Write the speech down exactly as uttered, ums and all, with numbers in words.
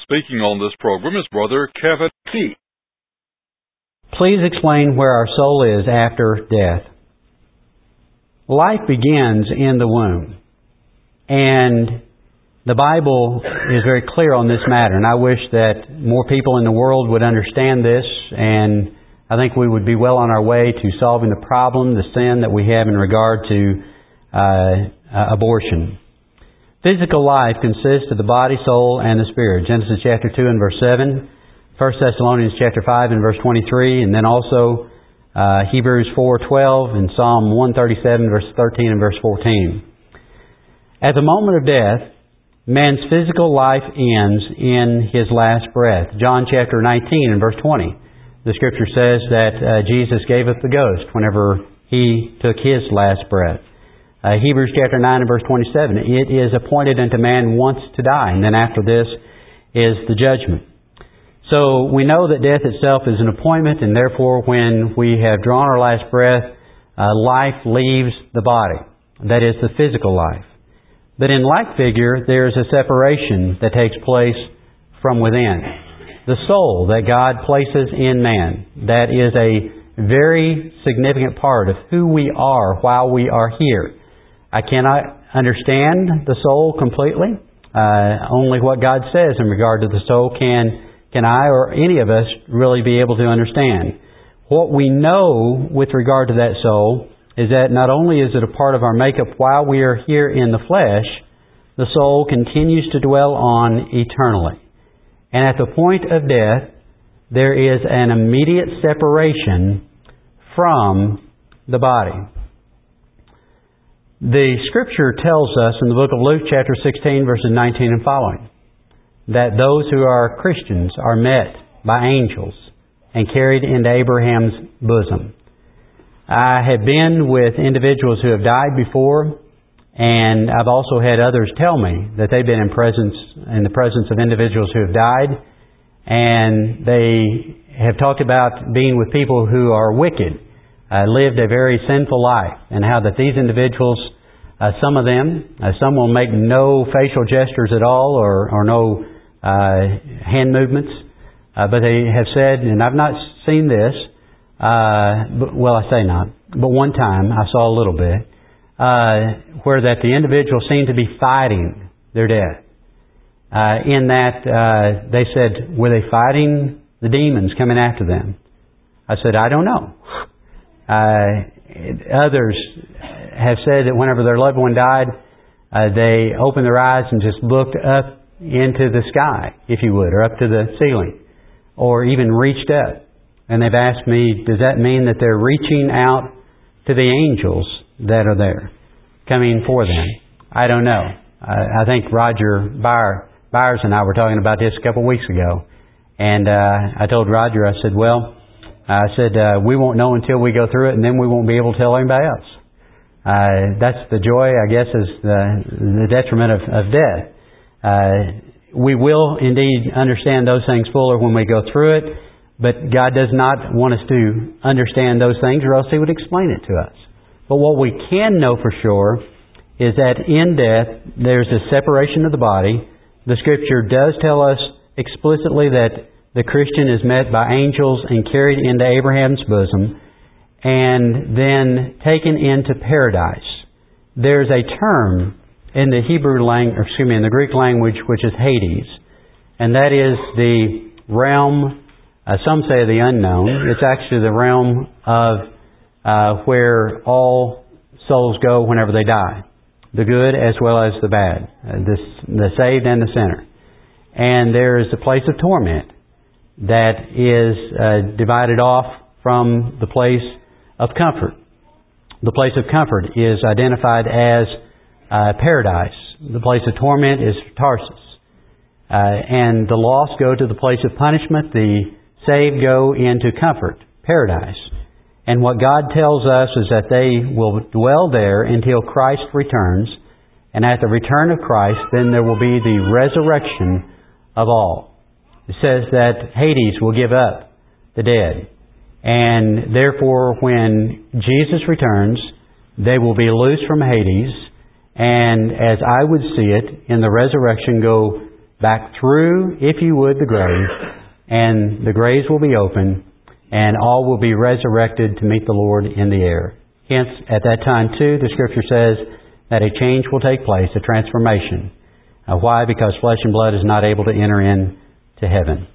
speaking on this program is Brother Kevin T. Please explain where our soul is after death. Life begins in the womb. And the Bible is very clear on this matter. And I wish that more people in the world would understand this. And I think we would be well on our way to solving the problem, the sin that we have in regard to uh, abortion. Physical life consists of the body, soul, and the spirit. Genesis chapter two and verse seven. First Thessalonians chapter five and verse twenty-three. And then also uh, Hebrews four twelve and Psalm one thirty-seven verse thirteen and verse fourteen. At the moment of death, man's physical life ends in his last breath. John chapter nineteen and verse twenty. The Scripture says that uh, Jesus gave up the ghost whenever He took His last breath. Uh, Hebrews chapter nine and verse twenty-seven. It is appointed unto man once to die, and then after this is the judgment. So we know that death itself is an appointment, and therefore when we have drawn our last breath, uh, life leaves the body. That is the physical life. But in like figure, there is a separation that takes place from within. The soul that God places in man, that is a very significant part of who we are while we are here. I cannot understand the soul completely. Uh, only what God says in regard to the soul can, can I or any of us really be able to understand. What we know with regard to that soul is that not only is it a part of our makeup while we are here in the flesh, the soul continues to dwell on eternally. And at the point of death, there is an immediate separation from the body. The Scripture tells us in the book of Luke chapter sixteen verses nineteen and following that those who are Christians are met by angels and carried into Abraham's bosom. I have been with individuals who have died before, and I've also had others tell me that they've been in presence in the presence of individuals who have died, and they have talked about being with people who are wicked, uh, lived a very sinful life, and how that these individuals, uh, some of them, uh, some will make no facial gestures at all, or, or no uh, hand movements, uh, but they have said, and I've not seen this, uh, but, well, I say not, but one time I saw a little bit. Uh, where that the individual seemed to be fighting their death. Uh, in that uh, they said, were they fighting the demons coming after them? I said, I don't know. Uh, others have said that whenever their loved one died, uh, they opened their eyes and just looked up into the sky, if you would, or up to the ceiling, or even reached up. And they've asked me, does that mean that they're reaching out to the angels that are there, coming for them? I don't know. I, I think Roger Byers, Byers and I were talking about this a couple of weeks ago. And uh, I told Roger, I said, well, I said, uh, we won't know until we go through it, and then we won't be able to tell anybody else. Uh, that's the joy, I guess, is the, the detriment of, of death. Uh, we will indeed understand those things fuller when we go through it, but God does not want us to understand those things, or else He would explain it to us. But what we can know for sure is that in death, there's a separation of the body. The Scripture does tell us explicitly that the Christian is met by angels and carried into Abraham's bosom and then taken into paradise. There's a term in the Hebrew language, excuse me, in the Greek language, which is Hades. And that is the realm, uh, some say the unknown. It's actually the realm of Uh, where all souls go whenever they die. The good as well as the bad. Uh, the, the saved and the sinner. And there is a place of torment that is uh, divided off from the place of comfort. The place of comfort is identified as uh, paradise. The place of torment is Tarsus. Uh, and the lost go to the place of punishment. The saved go into comfort, paradise. And what God tells us is that they will dwell there until Christ returns. And at the return of Christ, then there will be the resurrection of all. It says that Hades will give up the dead. And therefore, when Jesus returns, they will be loosed from Hades. And as I would see it, in the resurrection, go back through, if you would, the grave, and the graves will be open, and all will be resurrected to meet the Lord in the air. Hence, at that time, too, the Scripture says that a change will take place, a transformation. Uh, why? Because flesh and blood is not able to enter in to heaven.